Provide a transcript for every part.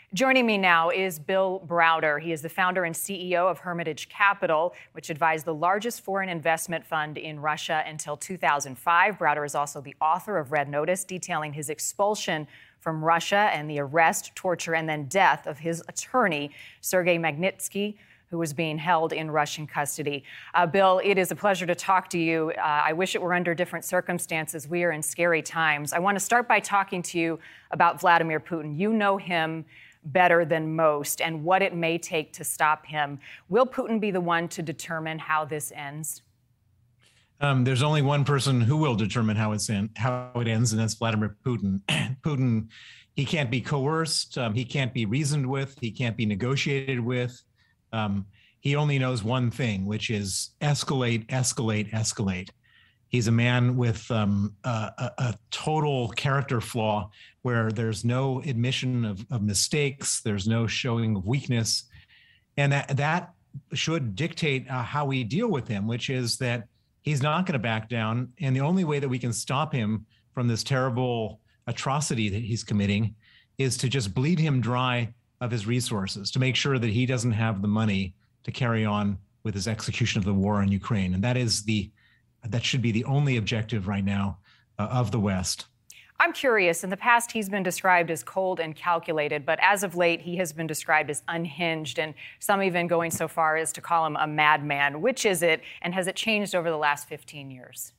Joining me now is Bill Browder. He is the founder and CEO of Hermitage Capital, which advised the largest foreign investment fund in Russia until 2005. Browder is also the author of Red Notice, detailing his expulsion from Russia and the arrest, torture, and then death of his attorney, Sergei Magnitsky, who was being held in Russian custody. Bill, it is a pleasure to talk to you. I wish it were under different circumstances. We are in scary times. I want to start by talking to you about Vladimir Putin. You know him better than most and what it may take to stop him. Will Putin be the one to determine how this ends? There's only one person who will determine how it ends, and that's Vladimir Putin. Putin, he can't be coerced. He can't be reasoned with. He can't be negotiated with. He only knows one thing, which is escalate, escalate, escalate. He's a man with a total character flaw where there's no admission of mistakes. There's no showing of weakness. And that should dictate how we deal with him, which is that he's not going to back down. And the only way that we can stop him from this terrible atrocity that he's committing is to just bleed him dry of his resources, to make sure that he doesn't have the money to carry on with his execution of the war in Ukraine. And that should be the only objective right now of the West. I'm curious, in the past, he's been described as cold and calculated, but as of late, he has been described as unhinged, and some even going so far as to call him a madman. Which is it, and has it changed over the last 15 years?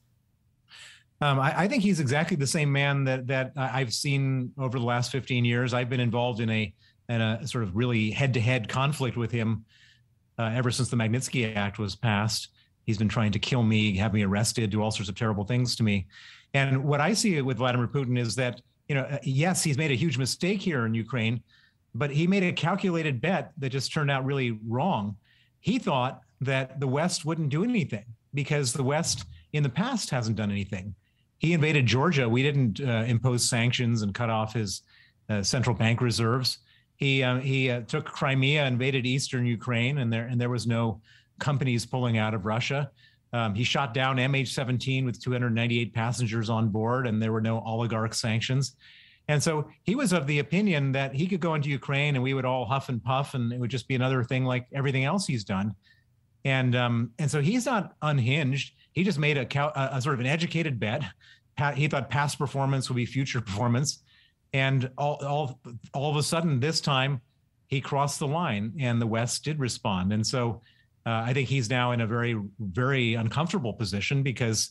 I think he's exactly the same man that I've seen over the last 15 years. I've been involved in a sort of really head-to-head conflict with him ever since the Magnitsky Act was passed. He's been trying to kill me, have me arrested, do all sorts of terrible things to me. And what I see with Vladimir Putin is that, yes, he's made a huge mistake here in Ukraine, but he made a calculated bet that just turned out really wrong. He thought that the West wouldn't do anything because the West in the past hasn't done anything. He invaded Georgia. We didn't impose sanctions and cut off his central bank reserves. He took Crimea, invaded eastern Ukraine, and there was no companies pulling out of Russia. He shot down MH17 with 298 passengers on board, and there were no oligarch sanctions. And so he was of the opinion that he could go into Ukraine and we would all huff and puff, and it would just be another thing like everything else he's done. And so he's not unhinged. He just made a sort of an educated bet. He thought past performance would be future performance. And all of a sudden, this time, he crossed the line, and the West did respond. And so I think he's now in a very, very uncomfortable position because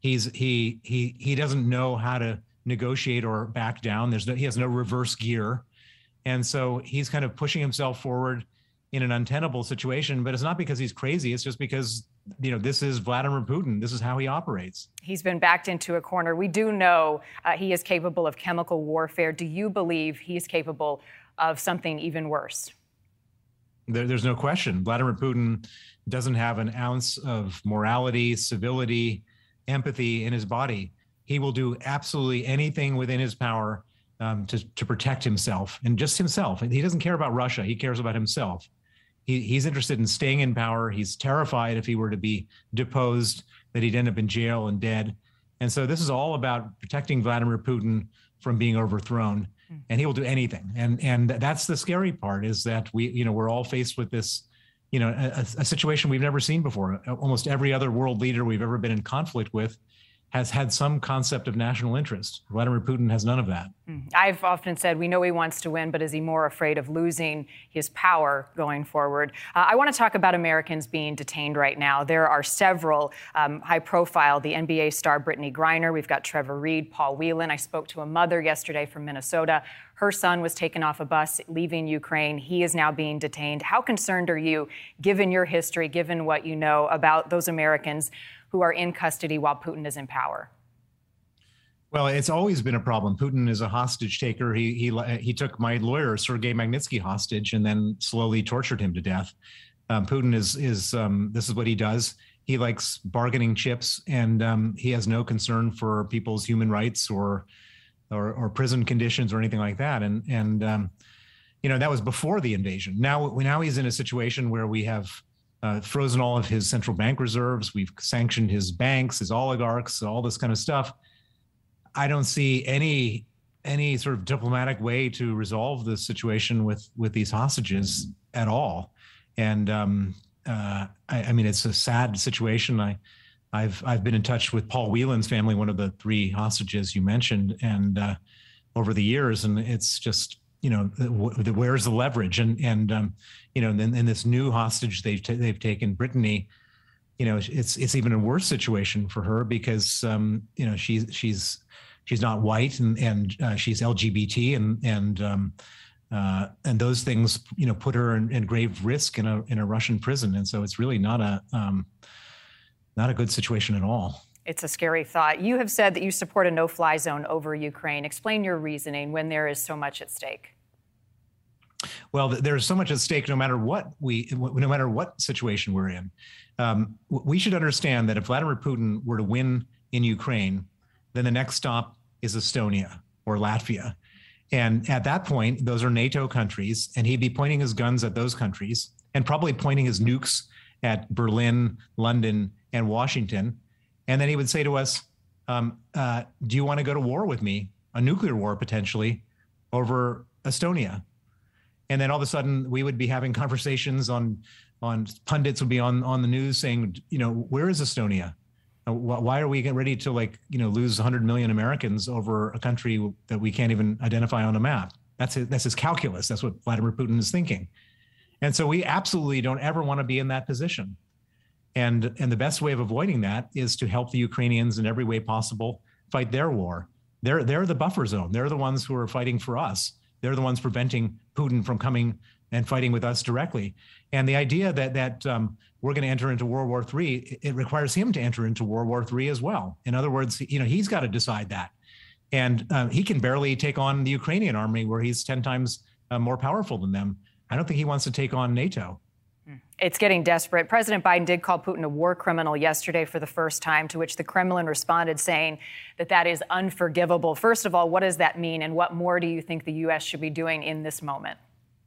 he doesn't know how to negotiate or back down. He has no reverse gear, and so he's kind of pushing himself forward in an untenable situation. But it's not because he's crazy; it's just because this is Vladimir Putin. This is how he operates. He's been backed into a corner. We do know he is capable of chemical warfare. Do you believe he is capable of something even worse? There's no question. Vladimir Putin doesn't have an ounce of morality, civility, empathy in his body. He will do absolutely anything within his power to protect himself, and just himself. He doesn't care about Russia. He cares about himself. He's interested in staying in power. He's terrified if he were to be deposed that he'd end up in jail and dead. And so this is all about protecting Vladimir Putin from being overthrown. And he will do anything. And that's the scary part, is that we're all faced with this, a situation we've never seen before. Almost every other world leader we've ever been in conflict with has had some concept of national interest. Vladimir Putin has none of that. I've often said we know he wants to win, but is he more afraid of losing his power going forward? I want to talk about Americans being detained right now. There are several high profile, the NBA star Brittany Griner. We've got Trevor Reed, Paul Whelan. I spoke to a mother yesterday from Minnesota. Her son was taken off a bus leaving Ukraine. He is now being detained. How concerned are you, given your history, given what you know about those Americans who are in custody while Putin is in power? Well, it's always been a problem. Putin is a hostage taker. He took my lawyer, Sergei Magnitsky, hostage and then slowly tortured him to death. Putin is this is what he does. He likes bargaining chips, and he has no concern for people's human rights or prison conditions or anything like that. And that was before the invasion. Now he's in a situation where we have frozen all of his central bank reserves. We've sanctioned his banks, his oligarchs, all this kind of stuff. I don't see any any sort of diplomatic way to resolve this situation with these hostages at all. And I mean, it's a sad situation. I've been in touch with Paul Whelan's family, one of the 3 hostages you mentioned, and over the years, and it's just, you know, where's the leverage? And you know, in this new hostage they've taken, Brittany, you know, it's even a worse situation for her because you know, she's not white and she's LGBT and those things, you know, put her in grave risk in a Russian prison, and so it's really not a good situation at all. It's a scary thought. You have said that you support a no-fly zone over Ukraine. Explain your reasoning when there is so much at stake. Well, there's so much at stake no matter what situation we're in. We should understand that if Vladimir Putin were to win in Ukraine, then the next stop is Estonia or Latvia. And at that point, those are NATO countries, and he'd be pointing his guns at those countries and probably pointing his nukes at Berlin, London, and Washington. And then he would say to us, do you want to go to war with me, a nuclear war potentially, over Estonia? And then all of a sudden we would be having conversations on pundits would be on the news saying, you know, where is Estonia? Why are we getting ready to, like, you know, lose 100 million Americans over a country that we can't even identify on a map? That's his calculus. That's what Vladimir Putin is thinking. And so we absolutely don't ever want to be in that position. And the best way of avoiding that is to help the Ukrainians in every way possible fight their war. They're the buffer zone. They're the ones who are fighting for us. They're the ones preventing Putin from coming and fighting with us directly. And the idea that we're going to enter into World War III, it requires him to enter into World War III as well. In other words, you know, he's got to decide that. And he can barely take on the Ukrainian army, where he's 10 times more powerful than them. I don't think he wants to take on NATO. It's getting desperate. President Biden did call Putin a war criminal yesterday for the first time, to which the Kremlin responded saying that is unforgivable. First of all, what does that mean, and what more do you think the U.S. should be doing in this moment?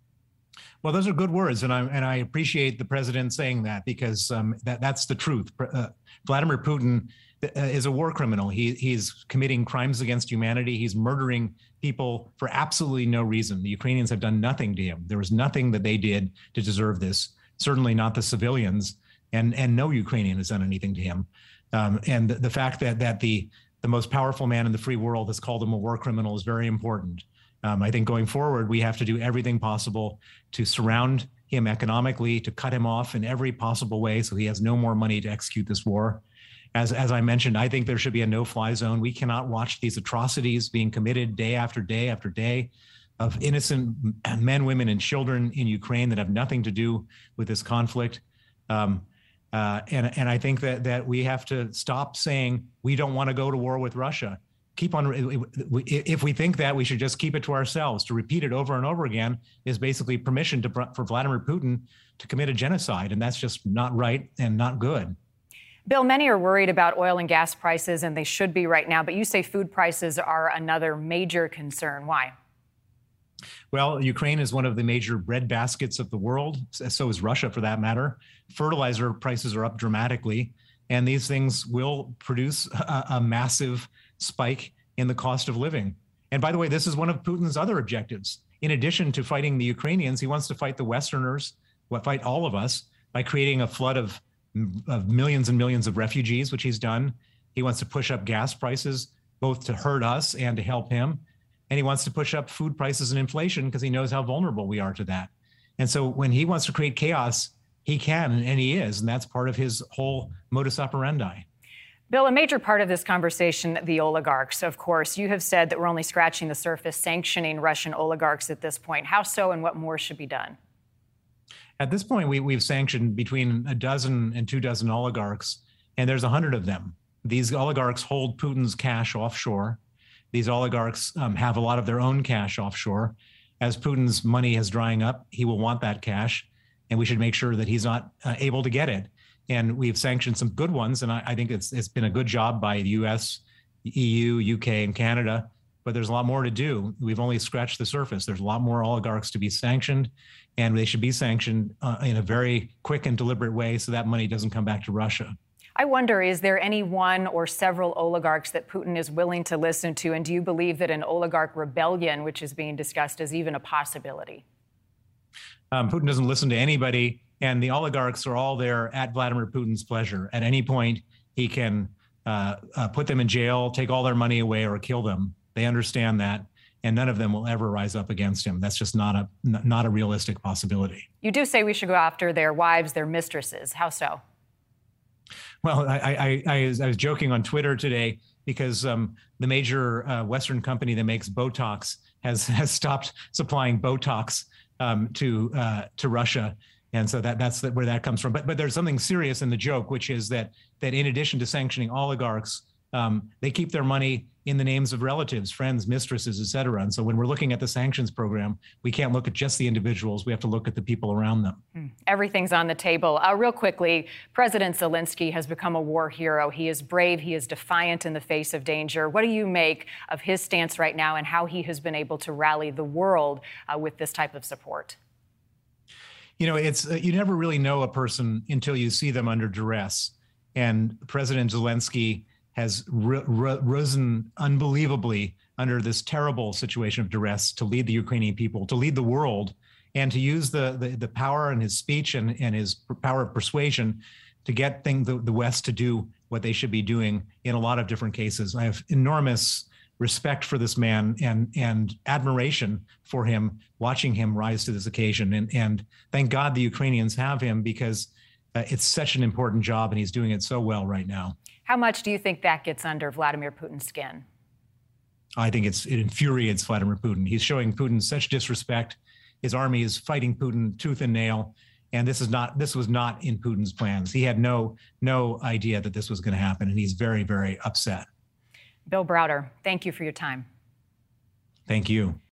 Well, those are good words, and I appreciate the president saying that, because that's the truth. Vladimir Putin is a war criminal. He's committing crimes against humanity. He's murdering people for absolutely no reason. The Ukrainians have done nothing to him. There was nothing that they did to deserve this. Certainly not the civilians, and no Ukrainian has done anything to him. And the fact that the most powerful man in the free world has called him a war criminal is very important. I think going forward, we have to do everything possible to surround him economically, to cut him off in every possible way so he has no more money to execute this war. As I mentioned, I think there should be a no-fly zone. We cannot watch these atrocities being committed day after day after day of innocent men, women, and children in Ukraine that have nothing to do with this conflict. And I think that we have to stop saying we don't want to go to war with Russia. If we think that, we should just keep it to ourselves. To repeat it over and over again is basically permission for Vladimir Putin to commit a genocide, and that's just not right and not good. Bill, many are worried about oil and gas prices, and they should be right now, but you say food prices are another major concern. Why? Well, Ukraine is one of the major bread baskets of the world. So is Russia, for that matter. Fertilizer prices are up dramatically, and these things will produce a massive spike in the cost of living. And by the way, this is one of Putin's other objectives. In addition to fighting the Ukrainians, he wants to fight the Westerners, fight all of us, by creating a flood of millions and millions of refugees, which he's done. He wants to push up gas prices, both to hurt us and to help him. And he wants to push up food prices and inflation because he knows how vulnerable we are to that. And so when he wants to create chaos, he can, and he is. And that's part of his whole modus operandi. Bill, a major part of this conversation, the oligarchs, of course. You have said that we're only scratching the surface sanctioning Russian oligarchs at this point. How so, and what more should be done? At this point, we've sanctioned between a dozen and 24 oligarchs, and there's 100 of them. These oligarchs hold Putin's cash offshore. These oligarchs have a lot of their own cash offshore. As Putin's money is drying up, he will want that cash, and we should make sure that he's not able to get it. And we've sanctioned some good ones, and I think it's been a good job by the U.S., EU, UK, and Canada, but there's a lot more to do. We've only scratched the surface. There's a lot more oligarchs to be sanctioned, and they should be sanctioned in a very quick and deliberate way so that money doesn't come back to Russia. I wonder, is there any one or several oligarchs that Putin is willing to listen to? And do you believe that an oligarch rebellion, which is being discussed, is even a possibility? Putin doesn't listen to anybody, and the oligarchs are all there at Vladimir Putin's pleasure. At any point, he can put them in jail, take all their money away, or kill them. They understand that, and none of them will ever rise up against him. That's just not a realistic possibility. You do say we should go after their wives, their mistresses. How so? Well, I was joking on Twitter today because the major Western company that makes Botox has stopped supplying Botox to Russia. And so that's where that comes from. But there's something serious in the joke, which is that in addition to sanctioning oligarchs, they keep their money in the names of relatives, friends, mistresses, et cetera. And so when we're looking at the sanctions program, we can't look at just the individuals. We have to look at the people around them. Everything's on the table. Real quickly, President Zelensky has become a war hero. He is brave. He is defiant in the face of danger. What do you make of his stance right now and how he has been able to rally the world with this type of support? You know, you never really know a person until you see them under duress. And President Zelensky has risen unbelievably under this terrible situation of duress to lead the Ukrainian people, to lead the world, and to use the power in his speech and his power of persuasion to get the West to do what they should be doing in a lot of different cases. I have enormous respect for this man and admiration for him, watching him rise to this occasion. And thank God the Ukrainians have him, because it's such an important job and he's doing it so well right now. How much do you think that gets under Vladimir Putin's skin? I think it infuriates Vladimir Putin. He's showing Putin such disrespect. His army is fighting Putin tooth and nail. And this was not in Putin's plans. He had no idea that this was going to happen. And he's very, very upset. Bill Browder, thank you for your time. Thank you.